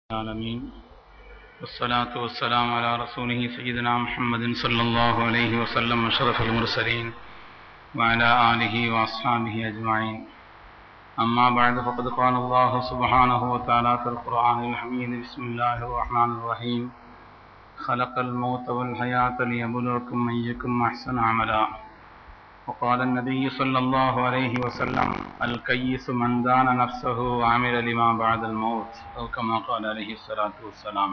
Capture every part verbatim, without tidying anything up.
العالمين والصلاة والسلام على رسوله سيدنا محمد صلى الله عليه وسلم أشرف المرسلين وعلى آله وأصحابه أجمعين. أما بعد فقد قال الله سبحانه وتعالى في القرآن الحميد: بسم الله الرحمن الرحيم خلق الموت والحياة ليبلوكم أيكم أحسن عملا. وقال النبي صلى الله عليه وسلم: الكيس من دان نفسه وعمل لما بعد الموت أو كما قال عليه الصلاة والسلام.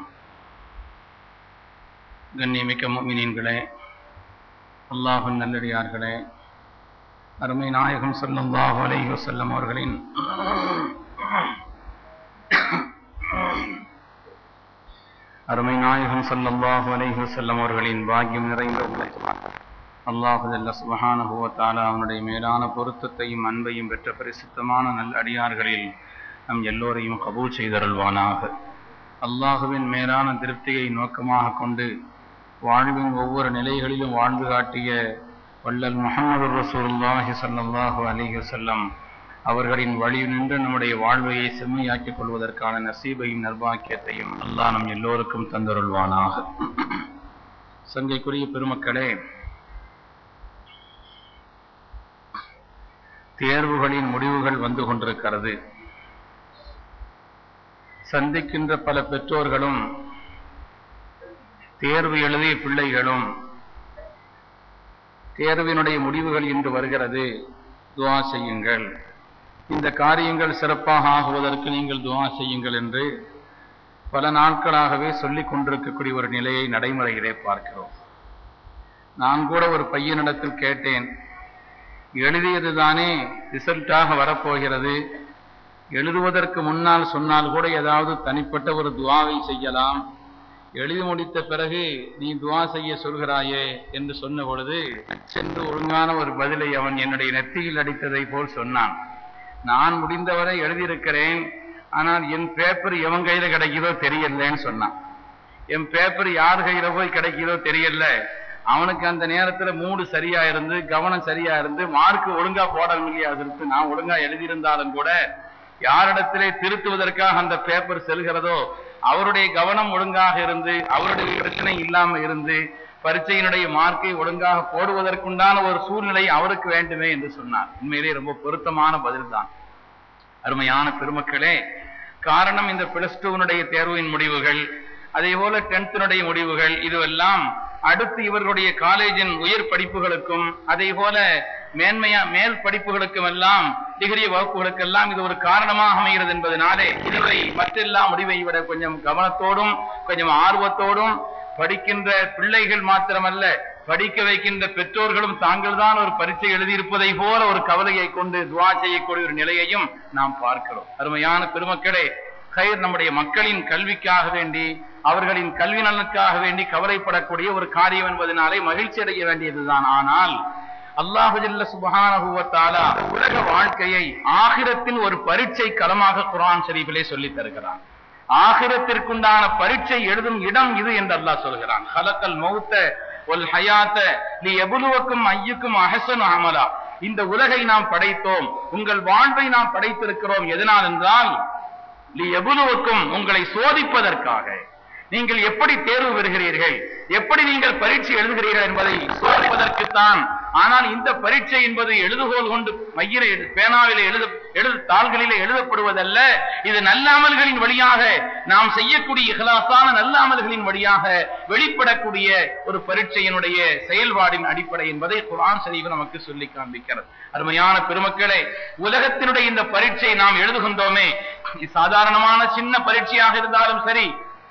கண்ணியமிக்க முஃமினீன்களே, அல்லாஹ்வின் நல்லடியார்களே, அருமை நாயகம் ஸல்லல்லாஹு அலைஹி வஸல்லம் அவர்களின் அருமை நாயகம் ஸல்லல்லாஹு அலைஹி வஸல்லம் அவர்களின் பாக்கியம் நிறைந்த அல்லாஹ் ஜல்ல சுப்ஹானஹு வ தஆலா அவனுடைய மேலான பொருத்தத்தையும் அன்பையும் பெற்ற பரிசுத்தமான நல்ல அடியார்களில் நம் எல்லோரையும் கபூல் செய்தருள்வானாக. அல்லாஹுவின் மேலான திருப்தியை நோக்கமாக கொண்டு வாழ்வின் ஒவ்வொரு நிலைகளிலும் வாழ்ந்து காட்டிய வல்லல் முஹம்மது ரசூலுல்லாஹி ஸல்லல்லாஹு அலைஹி வஸல்லம் அவர்களின் வழி நின்று நம்முடைய வாழ்வையை செம்மையாக்கிக் கொள்வதற்கான நசீபையும் நர்பாக்கியத்தையும் அல்லாஹ் நம் எல்லோருக்கும் தந்தருள்வானாக. சங்கைக்குரிய பெருமக்களே, தேர்வுகளின் முடிவுகள் வந்து கொண்டிருக்கிறது. சந்திக்கின்ற பல பெற்றோர்களும் தேர்வு எழுதிய பிள்ளைகளும் தேர்வினுடைய முடிவுகள் இன்று வருகிறது, துஆ செய்யுங்கள், இந்த காரியங்கள் சிறப்பாக ஆகுவதற்கு நீங்கள் துஆ செய்யுங்கள் என்று பல நாட்களாகவே சொல்லிக் கொண்டிருக்கக்கூடிய ஒரு நிலையை நடைமுறையிலே பார்க்கிறோம். நான் கூட ஒரு பையனிடத்தில் கேட்டேன், எழுதியதுதானே ரிசல்ட்டாக வரப்போகிறது, எழுதுவதற்கு முன்னால் சொன்னால் கூட ஏதாவது தனிப்பட்ட ஒரு துஆவை செய்யலாம், எழுதி முடித்த பிறகு நீ துஆ செய்ய சொல்கிறாயே என்று சொன்ன பொழுது சென்று ஒழுங்கான ஒரு பதிலை அவன் என்னுடைய நெத்தியில் அடித்ததை போல் சொன்னான். நான் முடிந்தவரை எழுதியிருக்கிறேன், ஆனால் என் பேப்பர் எவன் கையில கிடைக்குதோ தெரியலன்னு சொன்னான். என் பேப்பர் யார் கையில போய் கிடைக்குதோ தெரியல. அவனுக்கு அந்த நேரத்துல மூடு சரியா இருந்து கவனம் சரியா இருந்து மார்க் ஒழுங்கா போட முடியாது இருக்கு. நான் ஒழுங்கா எழுதியிருந்தாலும் கூட யாரிடத்திலே திருத்துவதற்காக அந்த பேப்பர் செல்கிறதோ அவருடைய கவனம் ஒழுங்காக இருந்து அவருடைய பிரச்சனை இல்லாம இருந்து பரீட்சையினுடைய மார்க்கை ஒழுங்காக போடுவதற்குண்டான ஒரு சூழ்நிலை அவருக்கு வேண்டுமே என்று சொன்னார். உண்மையிலே ரொம்ப பொருத்தமான பதில் தான். அருமையான பெருமக்களே, காரணம் இந்த பிளஸ் டூனுடைய தேர்வின் முடிவுகள், அதே போல டென்த்தினுடைய முடிவுகள், இதுவெல்லாம் அடுத்து இவர்களுடைய காலேஜின் உயர் படிப்புகளுக்கும் அதே போல மேன்மையா மேல் படிப்புகளுக்கும் எல்லாம் டிகிரி வகுப்புகளுக்கெல்லாம் இது ஒரு காரணமாக அமைகிறது என்பதனாலே முடிவை மற்றெல்லா முடிவை விட கொஞ்சம் கவனத்தோடும் கொஞ்சம் ஆர்வத்தோடும் படிக்கின்ற பிள்ளைகள் மாத்திரமல்ல, படிக்க வைக்கின்ற பெற்றோர்களும் தாங்கள் தான் ஒரு பரீட்சை எழுதியிருப்பதை போல ஒரு கவலையை கொண்டு துஆ செய்யக்கூடிய ஒரு நிலையையும் நாம் பார்க்கிறோம். அருமையான பெருமக்களே, கயிர் நம்முடைய மக்களின் கல்விக்காக வேண்டி அவர்களின் கல்வி நலனுக்காக வேண்டி கவலைப்படக்கூடிய ஒரு காரியம் என்பதனாலே மகிழ்ச்சி அடைய வேண்டியதுதான். ஆனால் அல்லாஹு ஜல்ல சுப்ஹானஹு வ தஆலா உலக வாழ்க்கையை ஆகிரத்தின் ஒரு பரீட்சை களமாக குர்ஆன் ஷரீஃபிலே சொல்லி தருகிறான். ஆகிரத்திற்குண்டான பரீட்சை எழுதும் இடம் இது என்று அல்லாஹ் சொல்கிறான். ஹலக்கல் மௌத்த வல் ஹயாத்த லியப்லுவக்கும் அய்யுக்கும் அஹ்ஸனு அமலா. இந்த உலகை நாம் படைத்தோம், உங்கள் வாழ்வை நாம் படைத்திருக்கிறோம். எதனால் என்றால் லியப்லுவக்கும், உங்களை சோதிப்பதற்காக. நீங்கள் எப்படி தேர்வு பெறுகிறீர்கள், எப்படி நீங்கள் பரீட்சை எழுதுகிறீர்கள் என்பதை சோதிப்பதற்குத்தான். ஆனால் இந்த பரீட்சை என்பது எழுதுகோல் கொண்டு மையில பேனாவிலே எழுத எழுது தாள்களிலே எழுதப்படுவதல்ல. இது நல்லாமல்களின் வழியாக நாம் செய்யக்கூடிய இஹ்லாஸான நல்லாமல்களின் வழியாக வெளிப்படக்கூடிய ஒரு பரீட்சையினுடைய செயல்பாடின் அடிப்படை என்பதை குர்ஆன் ஷரீஃப் நமக்கு சொல்லி காண்பிக்கிறது. அருமையான பெருமக்களே, உலகத்தினுடைய இந்த பரீட்சை நாம் எழுதுகின்றோமே, சாதாரணமான சின்ன பரீட்சையாக இருந்தாலும் சரி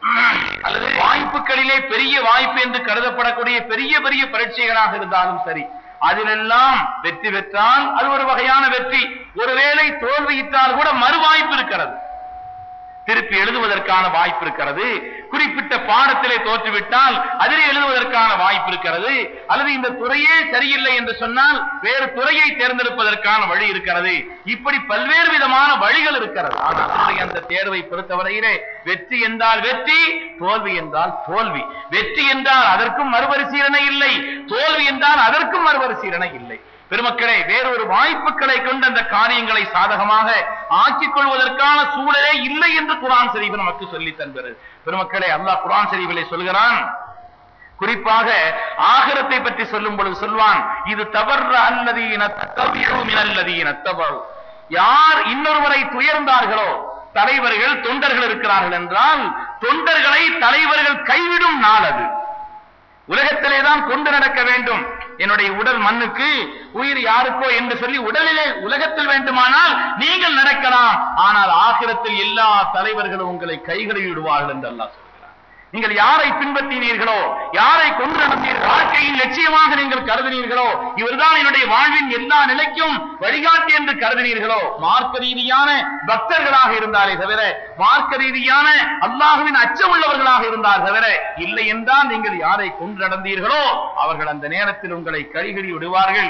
அல்லது வாய்ப்புகளிலே பெரிய வாய்ப்பு என்று கருதப்படக்கூடிய பெரிய பெரிய பரீட்சைகளாக இருந்தாலும் சரி, அதிலெல்லாம் வெற்றி பெற்றால் அது ஒரு வகையான வெற்றி. ஒருவேளை தோல்வியிட்டால் கூட மறு வாய்ப்பு இருக்கிறது, திருப்பி எழுதுவதற்கான வாய்ப்பு இருக்கிறது. குறிப்பிட்ட பாடத்திலே தோற்றுவிட்டால் அதிலே எழுதுவதற்கான வாய்ப்பு இருக்கிறது. அல்லது இந்த துறையே சரியில்லை என்று சொன்னால் வேறு துறையை தேர்ந்தெடுப்பதற்கான வழி இருக்கிறது. இப்படி பல்வேறு விதமான வழிகள் இருக்கிறது. ஆனால் அந்த தேர்வை பொறுத்தவரையிலே வெற்றி என்றால் வெற்றி, தோல்வி என்றால் தோல்வி. வெற்றி என்றால் அதற்கும் மறுபரிசீலனை இல்லை, தோல்வி என்றால் அதற்கும் மறுபரிசீலனை இல்லை. பெருமக்களே, வேறொரு வாய்ப்புகளை கொண்டு அந்த காரியங்களை சாதகமாக ஆக்கிக் கொள்வதற்கான சூழலே இல்லை என்று குர்ஆன் ஷரீஃப் நமக்கு சொல்லி தந்தது. பெருமக்களே, அல்லாஹ் குர்ஆன் ஷரீஃபிலே சொல்கிறான், குறிப்பாக ஆகிரத்தை பற்றி சொல்லும் பொழுது சொல்வான், இது தவற அல்லதீன தத்தபிஉ மினல்லதீன தபஉ. யார் இன்னொருவரை துயர்ந்தார்களோ, தலைவர்கள் தொண்டர்கள் இருக்கிறார்கள் என்றால் தொண்டர்களை தலைவர்கள் கைவிடும் நாள் அது. உலகத்திலே தான் கொண்டு நடக்க வேண்டும். என்னுடைய உடல் மண்ணுக்கு, உயிர் யாருக்கோ என்று சொல்லி உடலிலே உலகத்தில் வேண்டுமானால் நீங்கள் நடக்கலாம். ஆனால் ஆகிரத்தில் எல்லா தலைவர்களும் உங்களை கைகளில் விடுவார்கள் என்று அல்லாஹ் சொல்கிறார். நீங்கள் யாரை பின்பற்றினீர்களோ, யாரை கொண்டு நடந்தீர்கள், வாழ்க்கையின் லட்சியமாக நீங்கள் கருதினீர்களோ, இவர்தான் என்னுடைய வாழ்வின் எல்லா நிலைக்கும் வழிகாட்டி என்று கருதினீர்களோ, மார்க்க ரீதியான பக்தர்களாக இருந்தாலே தவிர, மார்க்க ரீதியான அல்லாஹ்வின் அச்சம் உள்ளவர்களாக இருந்தால் தவிர, இல்லை என்றால் நீங்கள் யாரை கொண்டு நடந்தீர்களோ அவர்கள் அந்த நேரத்தில் உங்களை கைகறி விடுவார்கள்.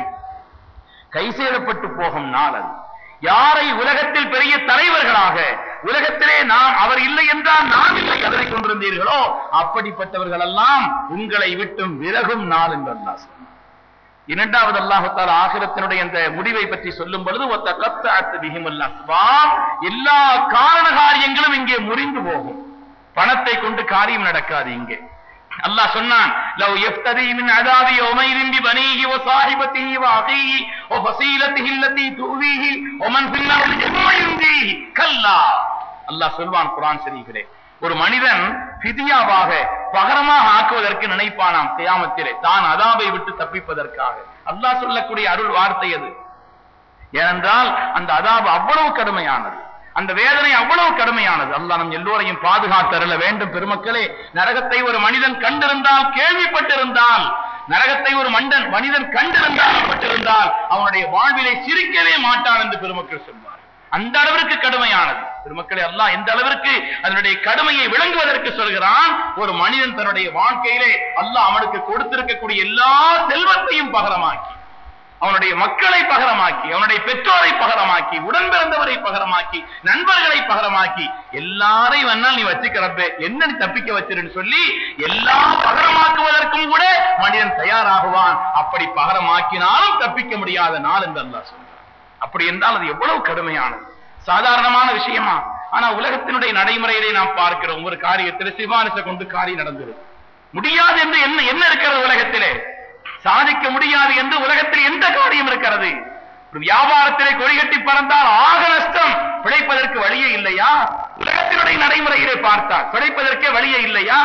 கை சேதப்பட்டு போகும் நாள் அது. யாரை உலகத்தில் பெரிய தலைவர்களாக, உலகத்திலே நாம் அவர் இல்லை என்றால் நாம் இல்லை கதறி கொண்டிருந்தீர்களோ அப்படிப்பட்டவர்கள் எல்லாம் உங்களை விட்டும் விலகும் நாள் என்று அல்லாஹ் சொன்னார். இரண்டாவது அல்லாஹ் தஆலா ஆகிரத்தினுடைய அந்த முடிவை பற்றி சொல்லும் பொழுது, வத்தகத்தஅத் பிஹிமுல் அஸ்பாப், எல்லா காரண காரியங்களும் இங்கே முறிந்து போகும். பணத்தை கொண்டு காரியம் நடக்காது. இங்கே அல்லாஹ் சொன்னான், லவ் யஃப்தரி மின் அஸாபி யௌமைதின் பிபனீஹி வ ஸாஹிபத்திஹி வ அகீஹி வ ஃபஸீலத்திஹி அல்லதி துவீஹி வ மன் ஃபில் அர்தி ஜமீஅன் கல்லா. அல்லாஹ் சொல்வான் குர்ஆன் ஷரீஃபிலே, ஒரு மனிதன் ஃபிதியாவாக பகரமாக ஆக்குவதற்கு நினைப்பானாம் கியாமத்திலே, தான் அஸாபை விட்டு தப்பிப்பதற்காக. அல்லாஹ் சொல்லக்கூடிய அருள் வார்த்தை அது. ஏனென்றால் அந்த அஸாப் அவ்வளவு கடுமையானது, அந்த வேதனை அவ்வளவு கடுமையானது. அல்லாஹ் நம் எல்லோரையும் பாதுகாத்தருள வேண்டும். பெருமக்களே, நரகத்தை ஒரு மனிதன் கண்டிருந்தால், கேள்விப்பட்டிருந்தால், நரகத்தை ஒரு மனிதன் மனிதன் கண்டிருந்தால் அவனுடைய வாழ்விலை சிரிக்கவே மாட்டான் என்று பெருமக்கள் சொல்வார். அந்த அளவிற்கு கடுமையானது. பெருமக்களே, அல்லாஹ் எந்த அளவிற்கு அதனுடைய கடுமையை விளங்குவதற்கு சொல்கிறான். ஒரு மனிதன் தன்னுடைய வாழ்க்கையிலே அல்லாஹ் அவனுக்கு கொடுத்திருக்கக்கூடிய எல்லா செல்வத்தையும் பகரமாக்கி, அவனுடைய மக்களை பகரமாக்கி, அவனுடைய பெற்றோரை பகரமாக்கி, உடன் பிறந்தவரை பகரமாக்கி, நண்பர்களை பகரமாக்கி, எல்லாரையும் வேணால் நீ வச்சுக்கிறப்ப என்ன நீ தப்பிக்க வச்சிருன்னு சொல்லி எல்லாம் பகரமாக்குவதற்கும் கூட மனிதன் தயாராகுவான். அப்படி பகரமாக்கினாலும் தப்பிக்க முடியாத நாள் என்று அல்லாஹ் சொல்றான். அப்படி என்றால் அது எவ்வளவு கடுமையானது, சாதாரணமான விஷயமா? ஆனா உலகத்தினுடைய நடைமுறையிலே நாம் பார்க்கிறோம், ஒரு காரியத்தில் சிபாரிசை கொண்டு காரியம் நடந்தது முடியாது என்று என்ன என்ன இருக்கிறது உலகத்திலே? சாதிக்க முடியாது என்று உலகத்தில் எந்த காரியம் இருக்கிறது? வியாபாரத்திலே கொடிகட்டி பறந்தால் ஆக நஷ்டம், பிழைப்பதற்கு வழியே இல்லையா? உலகத்தினுடைய நடைமுறையிலே பார்த்தால் பிழைப்பதற்கே வழியே இல்லையா?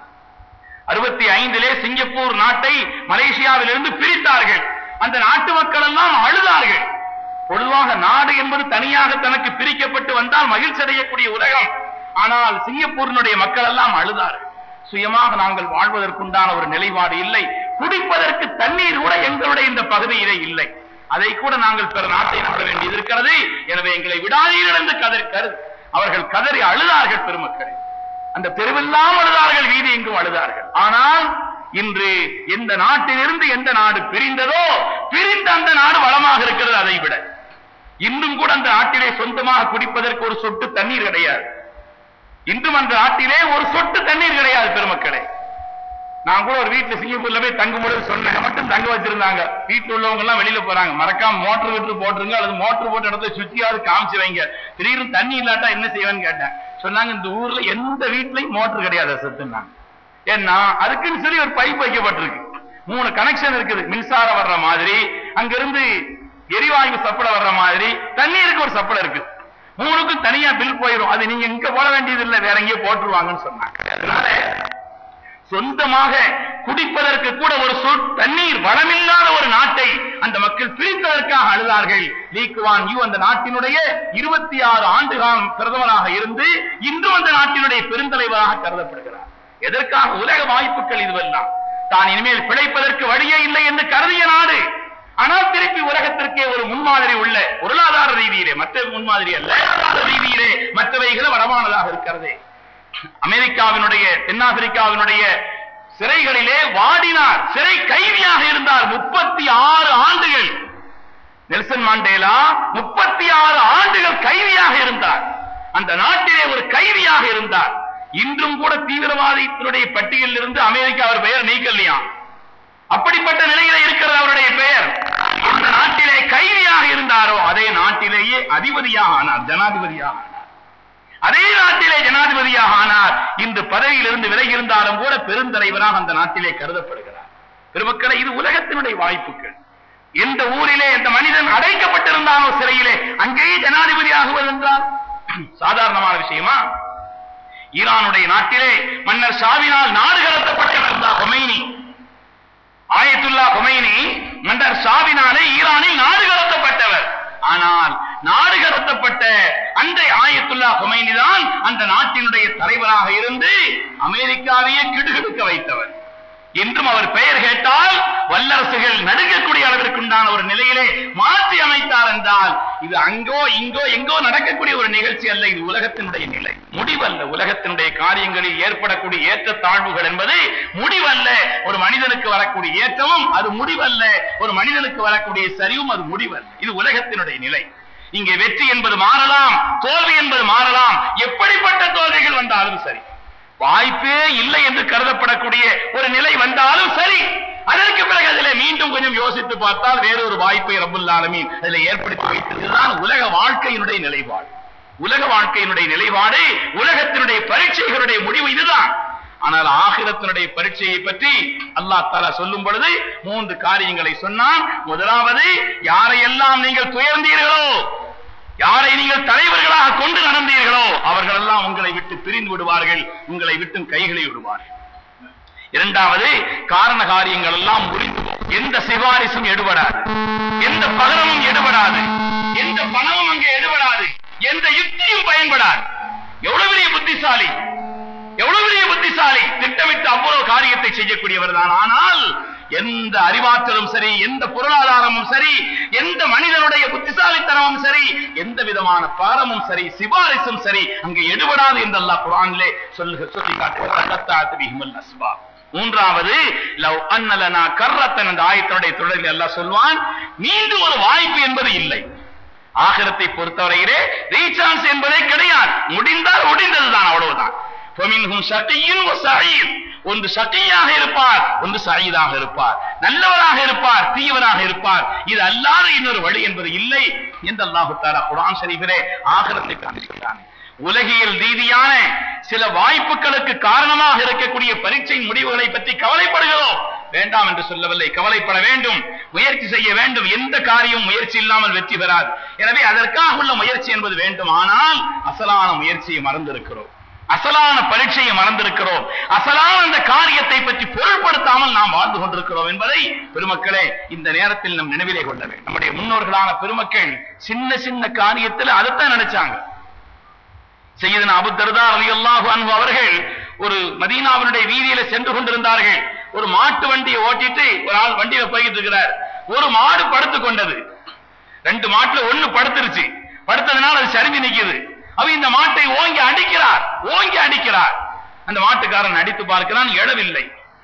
அறுபத்தி ஐந்திலே சிங்கப்பூர் நாட்டை மலேசியாவிலிருந்து பிரித்தார்கள். அந்த நாட்டு மக்கள் எல்லாம் அழுதார்கள். பொதுவாக நாடு என்பது தனியாக தனக்கு பிரிக்கப்பட்டு வந்தால் மகிழ்ச்சி அடையக்கூடிய உலகம். ஆனால் சிங்கப்பூரினுடைய மக்கள் எல்லாம் அழுதார்கள். சுயமாக நாங்கள் வாழ்வதற்குண்டான ஒரு நிலைப்பாடு இல்லை, குடிப்பதற்கு தண்ணீர் கூட எங்களுடைய இந்த பகுதியிலே இல்லை, அதை கூட நாங்கள் பிற நாட்டை நாட வேண்டியது இருக்கிறது, எனவே எங்களை விடாதீர்கள் என்று கதறி அவர்கள் கதறி அழுதார்கள். பெருமக்களே, அந்த தெருவெல்லாம் அழுதார்கள், வீதி எங்கும் அழுதார்கள். ஆனால் இன்று எந்த நாட்டிலிருந்து எந்த நாடு பிரிந்ததோ, பிரிந்த அந்த நாடு வளமாக இருக்கிறது. அதை விட இன்னும் கூட அந்த நாட்டிலே சொந்தமாக குடிப்பதற்கு ஒரு சொட்டு தண்ணீர் கிடையாது. இன்றும் அந்த நாட்டிலே ஒரு சொட்டு தண்ணீர் கிடையாது. பெருமக்களே, நான் கூட ஒரு வீட்டுல சிங்கப்பூர்ல போய் தங்கும் பொழுது சொன்னேன், மட்டும் தங்க வச்சிருந்தாங்க. வீட்டுல உள்ளவங்க எல்லாம் வெளியில போறாங்க, மறக்காம மோட்டர் விட்டு போட்டுருங்க, அல்லது மோட்டர் போட்டு இடத்துல சுத்தியாவது காமிச்சு வைங்க, திடீர்னு தண்ணி இல்லாட்டா என்ன செய்வேன்னு கேட்டேன். சொன்னாங்க, இந்த ஊர்ல எந்த வீட்லயும் மோட்டர் கிடையாது சத்துனாங்க. ஏன்னா அதுக்குன்னு சொல்லி ஒரு பைப் வைக்கப்பட்டிருக்கு, மூணு கனெக்ஷன் இருக்குது. மின்சாரம் வர்ற மாதிரி, அங்கிருந்து எரிவாயு சப்ளை வர்ற மாதிரி, தண்ணீருக்கு ஒரு சப்ளை இருக்கு. மூணுக்கும் தனியா பில் போயிடும். அது நீங்க இங்க போட வேண்டியது இல்லை, வேற எங்கேயோ போட்டுருவாங்கன்னு சொன்னாங்க. அதனால சொந்தமாக குடிப்பதற்கு கூட ஒரு சொல் தண்ணீர் வளமில்லாத ஒரு நாட்டை அந்த மக்கள் பிரித்ததற்காக அழுதார்கள். லீ குவான் யூ அந்த நாட்டினுடைய இருபத்தி ஆறு ஆண்டு காலம் பிரதமராக இருந்து இன்றும் அந்த நாட்டினுடைய பெருந்தலைவராக கருதப்படுகிறார். எதற்காக? உலக வாய்ப்புகள் இதுவெல்லாம். தான் இனிமேல் பிழைப்பதற்கு வழியே இல்லை என்று கருதிய நாடு, ஆனால் திருப்பி உலகத்திற்கே ஒரு முன்மாதிரி உள்ள பொருளாதார ரீதியிலே, மற்ற முன்மாதிரி அல்ல, பொருளாதார ரீதியிலே மற்றவைகளும் வளமானதாக இருக்கிறது. அமெரிக்காவினுடைய தென்னாப்பிரிக்காவினுடைய சிறைகளிலே வாடினார், சிறை கைதியாக இருந்தார் முப்பத்தி ஆறு ஆண்டுகள். நெல்சன் மாண்டேலா முப்பத்தி ஆறு ஆண்டுகள் கைதியாக இருந்தார். அந்த நாட்டிலே ஒரு கைதியாக இருந்தார். இன்றும் கூட தீவிரவாதத்தினுடைய பட்டியலில் இருந்து அமெரிக்கா அவர் பெயர் நீக்கலையா? அப்படிப்பட்ட நிலையில இருக்கிறது அவருடைய பெயர். அந்த நாட்டிலே கைதியாக இருந்தாரோ அதே நாட்டிலேயே அதிபதியாக ஆனார், ஜனாதிபதியாக ஆனார். அதே நாட்டிலே ஜனாதிபதியாக ஆனார். இந்த பதவியிலிருந்து விலகி இருந்தாலும் கூட பெருந்தலைவராக அந்த நாட்டிலே கருதப்படுகிறார். பெருமக்களை, இது உலகத்தினுடைய வாய்ப்புகள். எந்த ஊரிலே எந்த மனிதன் அடைக்கப்பட்டிருந்தானோ சிறையிலே அங்கேயே ஜனாதிபதி ஆகுவது என்றால் சாதாரணமான விஷயமா? ஈரானுடைய நாட்டிலே மன்னர் ஷாவினால் நாடு கடத்தப்பட்டவர் கொமைனி, ஆயத்துல்லா கொமைனி மன்னர் ஷாவினாலே ஈரானில் நாடு கடத்தப்பட்டவர். ஆனால் நாடு கடத்தப்பட்ட அந்த ஆயத்துல்லா கொமைனி தான் அந்த நாட்டினுடைய தலைவராக இருந்து அமெரிக்காவையே கிடுகிடுக்க வைத்தவர். இன்றும் அவர் பெயர் கேட்டால் வல்லரசுகள் நடுங்கக்கூடிய அளவிற்கு உண்டான ஒரு நிலையிலே மாற்றி அமைத்தார் என்றால் இது அங்கோ இங்கோ எங்கோ நடக்கக்கூடிய ஒரு நிகழ்ச்சி அல்ல, இது உலகத்தினுடைய நிலை, முடிவல்ல. உலகத்தினுடைய காரியங்களில் ஏற்படக்கூடிய ஏற்ற தாழ்வுகள் என்பது முடிவல்ல. ஒரு மனிதனுக்கு வரக்கூடிய ஏற்றமும் அது முடிவல்ல, ஒரு மனிதனுக்கு வரக்கூடிய சரிவும் அது முடிவல்ல. இது உலகத்தினுடைய நிலை. இங்கே வெற்றி என்பது மாறலாம், தோல்வி என்பது மாறலாம். எப்படிப்பட்ட தோல்விகள் வந்தாலும் சரி, வாய்ப்பே இல்லை என்று கருதப்படக்கூடிய ஒரு நிலை வந்தாலும் சரி, அதற்கு பிறகு அதில் மீண்டும் கொஞ்சம் யோசித்து பார்த்தால் வேறொரு வாய்ப்பை ரப்புல் ஆலமீன் அதில் ஏற்படுத்தி வைத்ததுதான் உலக வாழ்க்கையினுடைய நிலைப்பாடு. உலக வாழ்க்கையினுடைய நிலைப்பாடு, உலகத்தினுடைய பரீட்சைகளுடைய முடிவு இதுதான். ஆனால் ஆகிரத்தினுடைய பரீட்சையை பற்றி அல்லாஹ் தஆலா சொல்லும் பொழுது மூன்று காரியங்களை சொன்னான். முதலாவது, யாரையெல்லாம் நீங்கள் துயர்ந்தீர்களோ, யாரை நீங்கள் தலைவர்களாக கொண்டு நடந்தீர்களோ அவர்கள் எல்லாம் உங்களை விட்டு பிரிந்து விடுவார்கள், உங்களை விட்டு கைகளை விடுவார்கள். இரண்டாவது, காரண காரியங்கள் எல்லாம் முடிந்து போகும், எந்த சிபாரிசும் எடுபடாது, எந்த பகரமும் எடுபடாது, எந்த பணமும் அங்கே எடுபடாது, எந்த யுக்தியும் பயன்படாது. எவ்வளவு பெரிய புத்திசாலி, எவ்வளவு பெரிய புத்திசாலி, திட்டமிட்டு அவ்வளவு காரியத்தை செய்யக்கூடியவர் தான். ஆனால் எந்த அறிவாற்றலும் சரி, எந்த பொருளாதாரமும் சரி, எந்த மனிதனுடைய புத்திசாலித்தனமும் சரி, எந்த விதமான பாரமும் சரி, சிபாரிசும் சரி அங்கு எடுபடாது என்று அல்லாஹ் குர்ஆனிலே சொல்லுக சொல்லி காட்டுகிறார். மூன்றாவது, லவ் அன்ன லனா கர்ரத்தன் என்ற ஆயத்தினுடைய தொடரில் அல்லாஹ் சொல்வான், மீண்டும் ஒரு வாய்ப்பு என்பது இல்லை. ஆகிரத்தை பொறுத்தவரையிலே ரீசான்ஸ் என்பதே கிடையாது, முடிந்தால் முடிந்ததுதான், அவ்வளவுதான். ஒன்று சகையாக இருப்பார், ஒன்று சயீதாக இருப்பார், நல்லவராக இருப்பார், தீயவராக இருப்பார். இது அல்லாத இன்னொரு வழி என்பது இல்லை என்று அல்லாஹ் தஆலா குர்ஆன் ஷரீஃபிலே ஆகிரத்தை காண்பிக்கிறான். உலகியல் ரீதியான சில வாய்ப்புகளுக்கு காரணமாக இருக்கக்கூடிய பரீட்சை முடிவுகளை பற்றி கவலைப்படுகிறோம், வேண்டாம் என்று சொல்லவில்லை. கவலைப்பட வேண்டும், முயற்சி செய்ய வேண்டும். எந்த காரியம் முயற்சி இல்லாமல் வெற்றி பெறாது. எனவே அதற்காக உள்ள முயற்சி என்பது வேண்டும். ஆனால் அசலான முயற்சியை மறந்திருக்கிறோம், அசலான பரீட்சையை மறந்திருக்கிறோம், அசலான அந்த காரியத்தை பற்றி பொருள்படுத்தாமல் நாம் வாழ்ந்து கொண்டிருக்கிறோம் என்பதை பெருமக்களே இந்த நேரத்தில் நம் நினைவிலே கொள்ள வேண்டும். நம்முடைய முன்னோர்களான பெருமக்கள் சின்ன சின்ன காரியத்தில் அதைத்தான் நினைச்சாங்க. சையதுனா அபூ தர்தா ரலியல்லாஹு அன்ஹு அவர்கள் ஒரு மதீனாவினுடைய வீதியில சென்று கொண்டிருந்தார்கள். ஒரு மாட்டு வண்டியை ஓட்டிட்டு ஒரு ஆள் வண்டியில போயிட்டு இருக்கிறார். ஒரு மாடு படுத்து கொண்டது, ரெண்டு மாட்டுல ஒண்ணு படுத்துருச்சு. படுத்ததுனால அது சரிஞ்சு நிக்குது. அவ இந்த மாட்டை ஓங்கி அடிக்கிறார், ஓங்கி அடிக்கிறார். அந்த மாட்டுக்காரன் அடித்து பார்க்கிறான், எழவில்லை.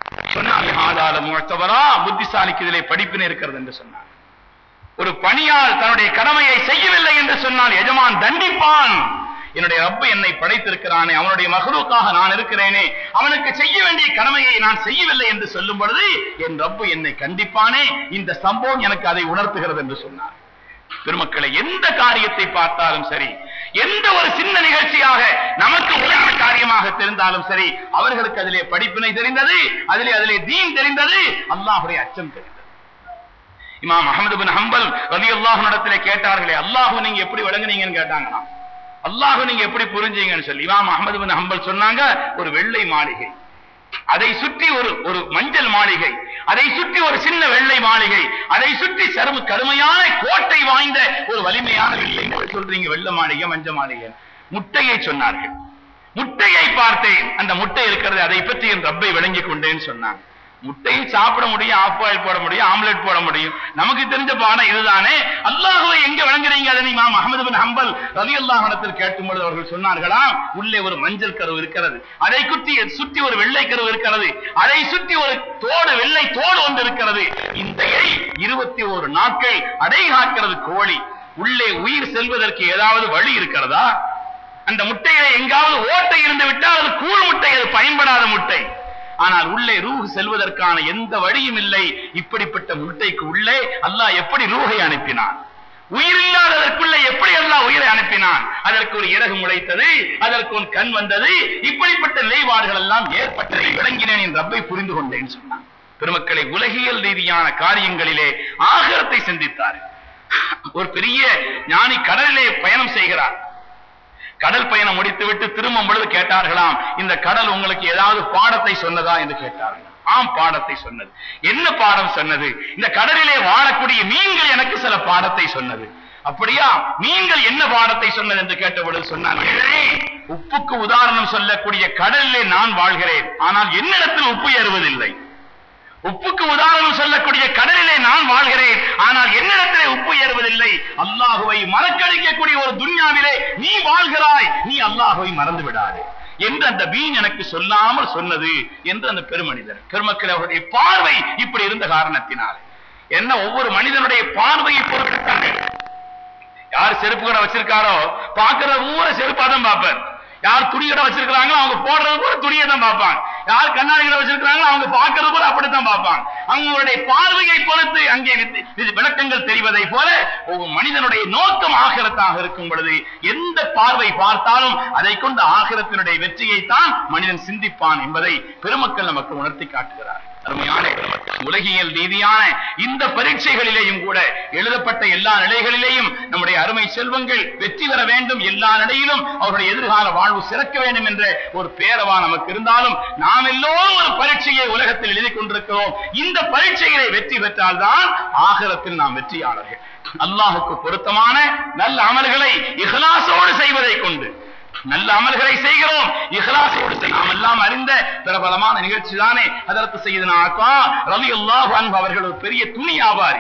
சொன்னார், புத்திசாலிக்கு இதிலே படிப்பினை இருக்கிறது என்று சொன்னார். ஒரு பணியால் தன்னுடைய கடமையை செய்யவில்லை என்று சொன்னால் எஜமான் தண்டிப்பான். என்னுடைய ரப்பு என்னை படைத்திருக்கிறானே, அவனுடைய மகலூக்காக நான் இருக்கிறேனே, அவனுக்கு செய்ய வேண்டிய கடமையை நான் செய்யவில்லை என்று சொல்லும் பொழுது என் ரப்பு என்னை கண்டிப்பானே. இந்த சம்பவம் எனக்கு அதை உணர்த்துகிறது என்று சொன்னார். பெருமக்களை, எந்த காரியத்தை பார்த்தாலும் சரி, எந்த ஒரு சின்ன நிகழ்ச்சியாக நமக்கு உலக காரியமாக தெரிந்தாலும் சரி, அவர்களுக்கு அதிலே படிப்பினை தெரிந்தது, அதிலே அதிலே தீன் தெரிந்தது, அல்லாஹ்வுடைய அச்சம் தெரிந்தது. இமாம் அஹ்மது பின் ஹம்பல் ரலியல்லாஹு அன்ஹு இடத்திலே கேட்டார்களே, அல்லாஹ்வை நீங்க எப்படி விளங்குனீங்கன்னு கேட்டாங்கன்னா, அல்லாஹ்வை நீங்க எப்படி புரிஞ்சீங்கன்னு சொல்லி இமாம் அஹ்மது பின் ஹம்பல் சொன்னாங்க, ஒரு வெள்ளை மாளிகை, அதை சுற்றி ஒரு ஒரு மஞ்சள் மாளிகை, அதை சுற்றி ஒரு சின்ன வெள்ளை மாளிகை, அதை சுற்றி சர்ம கடுமையான கோட்டை வாய்ந்த ஒரு வலிமையான வெள்ளை. சொல்றீங்க வெள்ளை மாளிகை மஞ்ச மாளிகை. முட்டையை சொன்னார்கள். முட்டையை பார்த்தேன், அந்த முட்டை இருக்கிறது, அதை பற்றி என் ரப்பை விளங்கிக் கொண்டேன்னு சொன்னாங்க. முட்டையை சாப்பிட முடியும், ஆஃப் பாயில் போட முடியும், ஆம்லெட் போட முடியும், நமக்கு தெரிஞ்ச பாடம் இதுதானே. அல்லாஹ்வை எங்க விளங்குறீங்க? அதனை இமாம் அஹ்மது பின் ஹம்பல் ரலியல்லாஹு அன்ஹு கேட்கும் பொழுது அவர்கள் சொன்னார்களாம், உள்ளே ஒரு மஞ்சள் கரு இருக்கிறது, அதை சுற்றி சுற்றி ஒரு வெள்ளை கரு இருக்கிறது, அதை சுற்றி ஒரு தோடு வெள்ளை தோடு ஒன்று இருக்கிறது. இந்த இருபத்தி ஒரு நாட்கள் அடை காக்கிறது கோழி. உள்ளே உயிர் செல்வதற்கு ஏதாவது வழி இருக்கிறதா? அந்த முட்டையில எங்காவது ஓட்டை இருந்து விட்டால் அது கூழ் முட்டை, அது பயன்படாத முட்டை. ஆனால் உள்ளே ரூஹ் செல்வதற்கான எந்த வழியும் இல்லை. இப்படிப்பட்ட முட்டைக்கு உள்ளே அல்லாஹ் எப்படி ரூஹை அனுப்பினான்? உயிரில்லாததற்குள்ளே எப்படி அல்லாஹ் உயிரை அனுப்பினான்? அதற்கு ஒரு இறகு முளைத்தது, அதற்கு ஒரு கண் வந்தது. இப்படிப்பட்ட நிலைப்பாடுகள் எல்லாம் ஏற்பட்டதை விளங்கினேன், என் ரப்பை புரிந்து கொண்டேன் சொன்னான். பெருமக்களை, உலகியல் ரீதியான காரியங்களிலே ஆகிரத்தை சிந்தித்தார். ஒரு பெரிய ஞானி கடலிலே பயணம் செய்கிறார். கடல் பயணம் முடித்துவிட்டு திரும்பும் பொழுது கேட்டார்களாம், இந்த கடல் உங்களுக்கு ஏதாவது பாடத்தை சொன்னதா என்று கேட்டார்கள். ஆம், பாடத்தை சொன்னது. என்ன பாடம் சொன்னது? இந்த கடலிலே வாழக்கூடிய மீன்கள் எனக்கு சில பாடத்தை சொன்னது. அப்படியா, மீன்கள் என்ன பாடத்தை சொன்னது என்று கேட்டபொழுது சொன்னார்கள், உப்புக்கு உதாரணம் சொல்லக்கூடிய கடலிலே நான் வாழ்கிறேன், ஆனால் என்னிடத்தில் உப்பு ஏறுவதில்லை. உப்புக்கு உதாரணம் சொல்லக்கூடிய கடலிலே நான் வாழ்கிறேன், ஆனால் என்னிடத்திலே உப்பு ஏறுவதில்லை. அல்லாஹுவை மறக்கடிக்கக்கூடிய ஒரு துன்யாவிலே நீ வாழ்கிறாய், நீ அல்லாஹுவை மறந்து விடாதே என்று அந்த மீன் எனக்கு சொல்லாமல் சொன்னது என்று அந்த பெருமனிதர். பெருமக்கள், அவருடைய பார்வை இப்படி இருந்த காரணத்தினால் என்ன, ஒவ்வொரு மனிதனுடைய பார்வையை பொறுத்தாங்க. யார் செருப்பு கடை வச்சிருக்காரோ பார்க்கறது ஊர செருப்பாதான் பார்ப்பார். யார் துணி கடை வச்சிருக்காங்களோ அவங்க போடுறது கூட துணியை தான் பார்ப்பாங்க. யார் கண்ணாடி கடை வச்சிருக்காங்களோ அவங்க பார்க்கறது கூட அப்படித்தான் பார்ப்பாங்க. அவங்களுடைய பார்வையை பொறுத்து அங்கே விளக்கங்கள் தெரிவதை போல ஒவ்வொரு மனிதனுடைய நோக்கம் ஆகிரத்தாக இருக்கும் பொழுது எந்த பார்வை பார்த்தாலும் அதை கொண்டு ஆகிரத்தினுடைய வெற்றியை தான் மனிதன் சிந்திப்பான் என்பதை பெருமக்கள் நமக்கு உணர்த்தி காட்டுகிறார். அருமையான உலகியல் ரீதியான இந்த பரீட்சைகளிலேயும் கூட எழுதப்பட்ட எல்லா நிலைகளிலேயும் நம்முடைய அருமை செல்வங்கள் வெற்றி பெற வேண்டும், எல்லா நிலையிலும் அவருடைய எதிர்கால வாழ்வு சிறக்க வேண்டும் என்ற ஒரு பேரவா நமக்கு இருந்தாலும் நாம் எல்லோரும் ஒரு பரீட்சையை உலகத்தில் எழுதி கொண்டிருக்கிறோம். இந்த பரீட்சைகளை வெற்றி பெற்றால்தான் ஆகிரத்தில் நாம் வெற்றியாளர்கள். அல்லாஹுக்கு பொருத்தமான நல்ல அமல்களை இஹ்லாஸோடு செய்வதை கொண்டு நல்ல அமல்களை செய்கிறோம், இஹ்லாஸோடு செய்கிறோம். நாம் எல்லாம் அறிந்த பிரபலமான நிகழ்ச்சி தானே ஹதரத் சய்யிதுனா அத்தா ரலியல்லாஹு அன்ஹு அவர்கள் ஒரு பெரிய துணி வியாபாரி.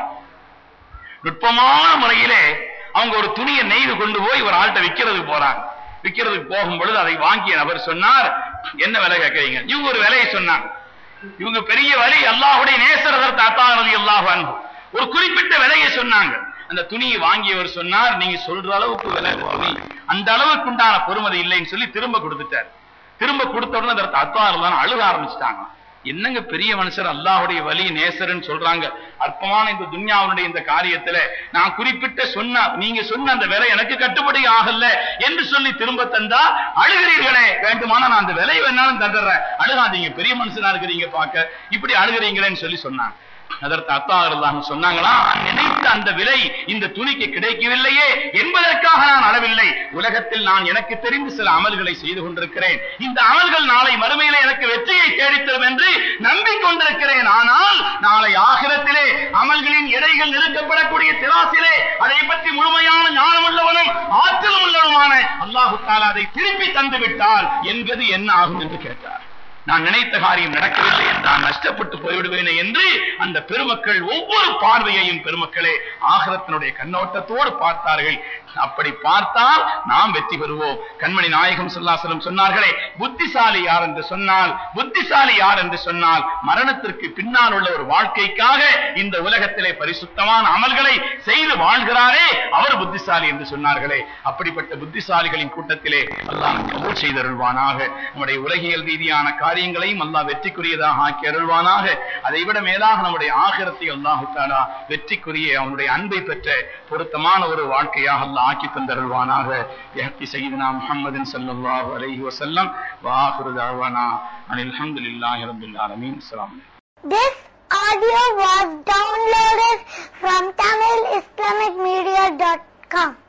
நுட்பமான முறையிலே அவங்க ஒரு துணியை நெய்து கொண்டு போய் ஒரு ஆள்கிட்ட விற்கிறதுக்கு போறாங்க. விற்கிறதுக்கு போகும் பொழுது அதை வாங்கிய நபர் சொன்னார், என்ன விலை கேட்கறீங்க? இவங்க ஒரு விலையை சொன்னாங்க. இவங்க பெரிய வழி அல்லாஹுடைய நேசர் ஹதரத் அத்தா ரலியல்லாஹு அன்ஹு ஒரு குறிப்பிட்ட விலையை சொன்னாங்க. அந்த துணியை வாங்கியவர் சொன்னார், நீங்க சொல்ற அளவுக்கு விலை துணி அந்த அளவுக்கு உண்டான பொறுமதி இல்லைன்னு சொல்லி திரும்ப கொடுத்துட்டார். திரும்ப கொடுத்த உடனே அதற்கு அத்தாரெல்லாம் அழுக ஆரம்பிச்சுட்டாங்க. என்னங்க பெரிய மனுஷர் அல்லாஹுடைய வலி நேசர்ன்னு சொல்றாங்க, அற்பமான இந்த துன்யாவுடைய இந்த காரியத்துல நான் குறிப்பிட்ட சொன்ன நீங்க சொன்ன அந்த விலை எனக்கு கட்டுப்படி ஆகல என்று சொல்லி திரும்ப தந்தா அழுகிறீர்களே, வேண்டுமானா நான் அந்த விலை வேணாலும் தந்துடுறேன், அழுகாதீங்க, பெரிய மனுஷனா இருக்கிறீங்க பார்க்க, இப்படி அழுகிறீங்களேன்னு சொல்லி சொன்னாங்க. அதற்கு அத்தாஹ் சொன்னாங்களா, நினைத்த அந்த விலை இந்த துணிக்கு கிடைக்கவில்லையே என்பதற்காக நான் அளவில்லை. உலகத்தில் நான் எனக்கு தெரிந்து சில அமல்களை செய்து கொண்டிருக்கிறேன். இந்த அமல்கள் நாளை மறுமையிலே எனக்கு வெற்றியை தேடித்தரும் என்று நம்பிக்கொண்டிருக்கிறேன். ஆனால் நாளை ஆகிரத்திலே அமல்களின் எடைகள் நிறுத்தப்படக்கூடிய திராசிலே அதை பற்றி முழுமையான ஞானம் உள்ளவனும் ஆற்றலும் உள்ளவனுமான அல்லாஹு தஆலா அதை திருப்பி தந்து விட்டால் என்பது என்ன ஆகும் என்று கேட்டார். நான் நினைத்த காரியம் நடக்கவில்லை என்றால் நஷ்டப்பட்டு போய்விடுவேனே என்று அந்த பெருமக்கள் ஒவ்வொரு பார்வையையும் பெருமக்களே ஆகிரத்தினுடைய கண்ணோட்டத்தோடு பார்த்தார்கள். அப்படி பார்த்தால் நாம் வெற்றி பெறுவோம். கண்மணி நாயகம் ஸல்லல்லாஹு அலைஹி வஸல்லம் சொன்னார்களே, புத்திசாலி யார் என்று சொன்னால் புத்திசாலி யார் என்று சொன்னால் மரணத்திற்கு பின்னால் உள்ள ஒரு வாழ்க்கைக்காக இந்த உலகத்திலே பரிசுத்தமான அமல்களை செய்து வாழ்கிறாரே அவர் புத்திசாலி என்று சொன்னார்களே. அப்படிப்பட்ட புத்திசாலிகளின் கூட்டத்திலே அல்லாஹ் கபூல் செய்தருள்வானாக. நம்முடைய உலகியல் ரீதியான காரியங்களையும் அல்லாஹ் வெற்றிக்குரியதாக ஆக்கி அருள்வானாக. அதைவிட மேலாக நம்முடைய ஆகிரத்தை அல்லாஹு தஆலா வெற்றிக்குரிய அவனுடைய அன்பை பெற்ற பொருத்தமான ஒரு வாழ்க்கையாக அல்லாஹ் ஆக்கி தந்தருள்வானாக. யஹ்தி சய்யிதுனா முஹம்மதின் ஸல்லல்லாஹு அலைஹி வஸல்லம் வ ஆகிரு தஅவானா அனில் ஹம்துலில்லாஹி ரப்பில் ஆலமீன். அஸ்ஸலாமு அலைக்கும். This audio was downloaded from tamil islamic media dot com.